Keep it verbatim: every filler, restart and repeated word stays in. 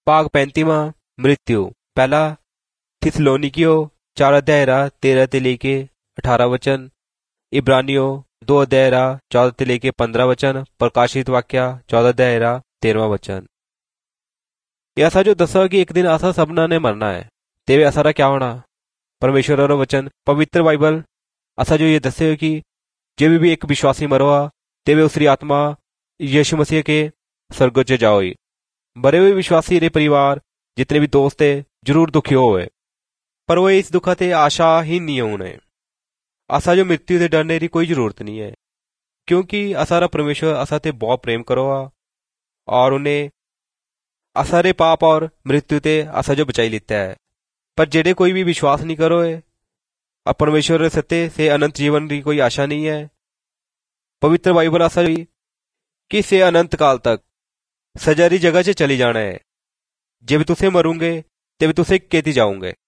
भाग पैंतीवा मृत्यु। पहला थिस्सलुनीकियों चार अध्याय रा तेरह ते लेके अठारह वचन, इब्रानियों दो अध्याय रा चौदह ते लेके पंद्रह वचन, प्रकाशित वाक्या चौदह अध्याय रा तेरहवा वचन। ये असा जो दसा कि एक दिन असा सबना ने मरना है, तेवे असारा क्या होना। परमेश्वर रो वचन पवित्र बाइबल असा जो ये दसे कि जब भी एक विश्वासी मरोआ तेवे उसरी आत्मा यीशु मसीह के स्वर्ग च जाओई। मरे हुए विश्वासी रे परिवार जितने भी दोस्त है जरूर दुखी होए, पर वो इस दुखा ते आशाहीन नहीं होने। असा जो मृत्यु से डरने की कोई जरूरत नहीं है, क्योंकि असारा परमेश्वर असा ते बहुत प्रेम करो और उन्हें असारे पाप और मृत्यु ते असा जो बचाई लेता है। पर जेडे कोई भी विश्वास नहीं करो है और परमेश्वर सत्य से अनंत जीवन की कोई आशा नहीं है। पवित्र बाइबल असा कि से अनंत काल तक सजा री जगह से चली जाना है। जब तुसे मरूंगे तब तुसे केती जाओगे।